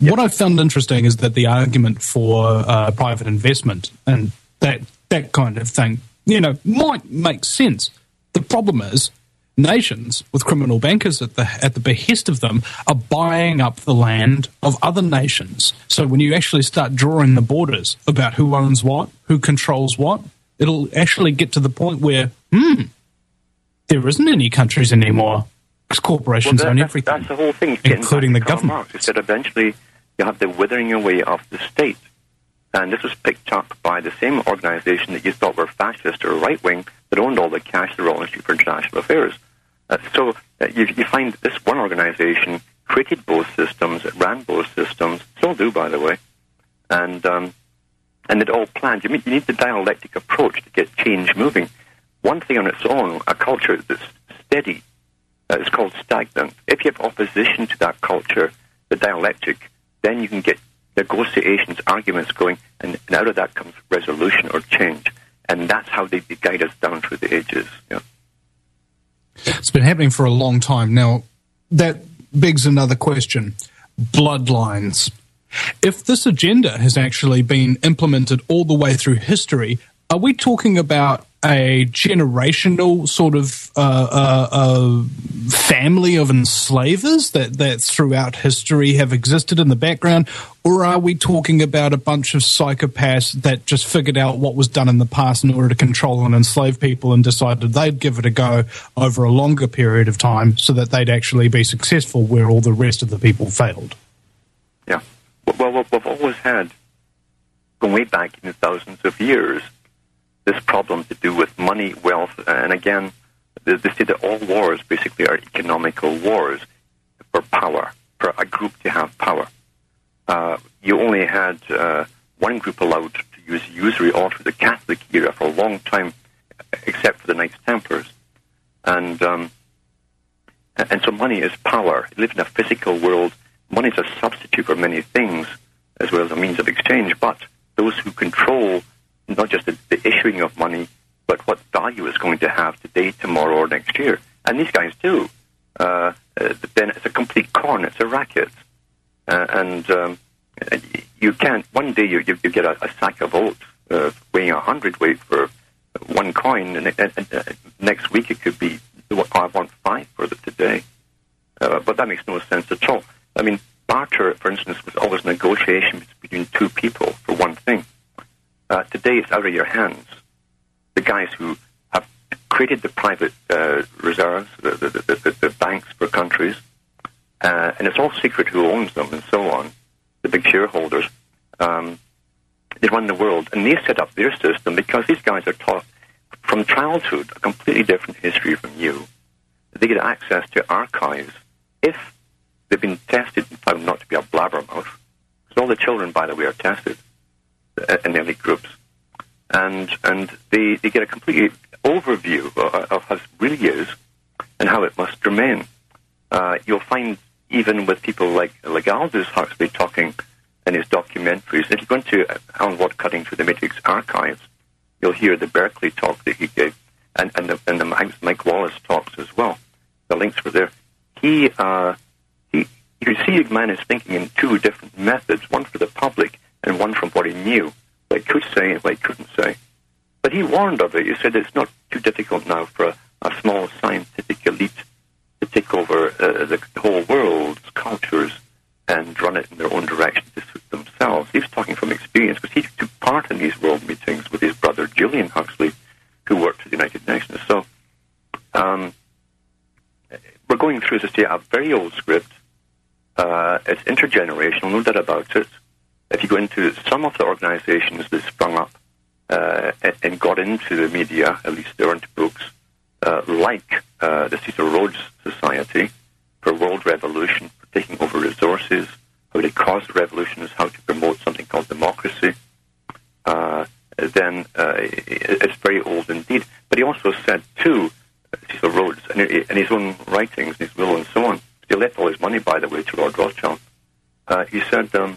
What I found interesting is that the argument for private investment and that kind of thing, might make sense. The problem is nations with criminal bankers at the behest of them are buying up the land of other nations. So when you actually start drawing the borders about who owns what, who controls what, it'll actually get to the point where, there isn't any countries anymore. Because corporations own everything. That's the whole thing. Including the government. Marx, he said eventually you have the withering away of the state. And this was picked up by the same organization that you thought were fascist or right-wing that owned all the cash, the Royal Institute for International Affairs. So you find this one organization created both systems, it ran both systems, still do, by the way, and it all planned. You need the dialectic approach to get change moving. One thing on its own, a culture that's steady, is called stagnant. If you have opposition to that culture, the dialectic, then you can get negotiations, arguments going, and out of that comes resolution or change. And that's how they guide us down through the ages. Yeah. It's been happening for a long time. Now, that begs another question. Bloodlines. If this agenda has actually been implemented all the way through history, are we talking about a generational sort of family of enslavers that throughout history have existed in the background, or are we talking about a bunch of psychopaths that just figured out what was done in the past in order to control and enslave people and decided they'd give it a go over a longer period of time so that they'd actually be successful where all the rest of the people failed? Yeah. Well, we've always had, going way back in thousands of years, this problem to do with money, wealth, and again, they say that all wars basically are economical wars for power, for a group to have power. You only had one group allowed to use usury all through the Catholic era for a long time, except for the Knights Templars. And so money is power. You live in a physical world. Money is a substitute for many things, as well as a means of exchange, but those who control not just the issuing of money, but what value it's going to have today, tomorrow, or next year. And these guys do. Then it's a complete con. It's a racket. And you can't, one day you get a sack of oats weighing 100 weight for one coin, and next week it could be, I want 5 for it today. But that makes no sense at all. I mean, barter, for instance, was always negotiation between two people for one thing. Today it's out of your hands. The guys who have created the private reserves, the banks for countries, and it's all secret who owns them and so on, the big shareholders, they run the world. And they set up their system because these guys are taught from childhood a completely different history from you. They get access to archives if they've been tested and found not to be a blabbermouth. Because all the children, by the way, are tested in the elite groups, and they get a complete overview of how it really is and how it must remain. You'll find even with people like Aldous Huxley talking in his documentaries, if you go into Alan Watt Cutting Through the Matrix archives, you'll hear the Berkeley talk that he gave and the Mike Wallace talks as well. The links were there. You can see the man is thinking in two different methods, one for the public and one from what he knew, what he could say and what he couldn't say. But he warned of it. He said it's not too difficult now for a small scientific elite to take over the whole world's cultures and run it in their own direction to suit themselves. He was talking from experience because he took part in these world meetings with his brother Julian Huxley, who worked for the United Nations. So we're going through, as I say, a very old script. It's intergenerational, no doubt about it. If you go into some of the organizations that sprung up and got into the media, at least they're into books, like the Cecil Rhodes Society for World Revolution, for taking over resources, how to cause revolutions, how to promote something called democracy, then it's very old indeed. But he also said, too, Cecil Rhodes, in his own writings, his will and so on, he left all his money, by the way, to Lord Rothschild. He said that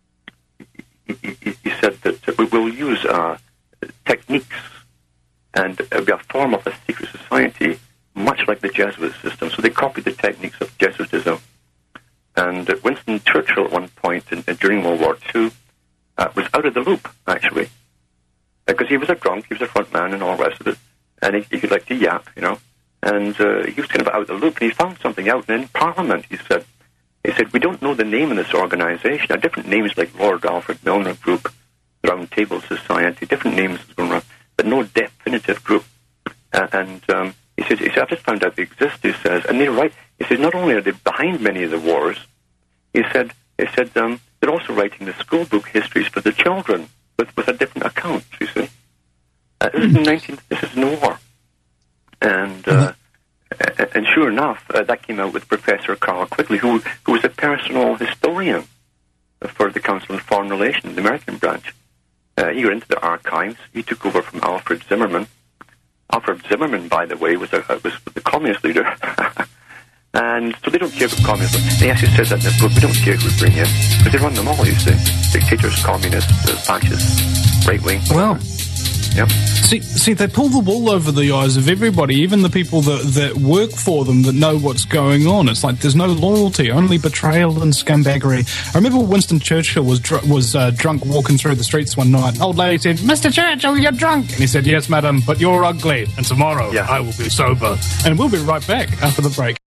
we will use techniques and be a form of a secret society, much like the Jesuit system. So they copied the techniques of Jesuitism And Winston Churchill, at one point during World War II, was out of the loop, actually. Because he was a drunk, he was a front man and all the rest of it. And he could like to yap, you know. And he was kind of out of the loop, and he found something out. And in Parliament, he said, we don't know the name of this organisation. Now, different names like Lord Alfred Milner Group, Round Table Society, different names going around, but no definitive group. He says, I've just found out they exist, he says, and they're right. He says, not only are they behind many of the wars, he said they're also writing the school book histories for the children with a different account, you see. This is in war. And sure enough, that came out with Professor Carl Quigley, who was a personal historian for the Council on Foreign Relations, the American branch. He got into the archives. He took over from Alfred Zimmerman. Alfred Zimmerman, by the way, was the communist leader. And so they don't care about communism. They actually said that in the book, we don't care who we bring in, because they run them all, you see. Dictators, communists, fascists, right-wing. Well, yep. See, they pull the wool over the eyes of everybody, even the people that work for them, that know what's going on. It's like there's no loyalty, only betrayal and scumbaggery. I remember Winston Churchill was drunk walking through the streets one night. An old lady said, "Mr. Churchill, you're drunk." And he said, "Yes, madam, but you're ugly, and tomorrow I will be sober." And we'll be right back after the break.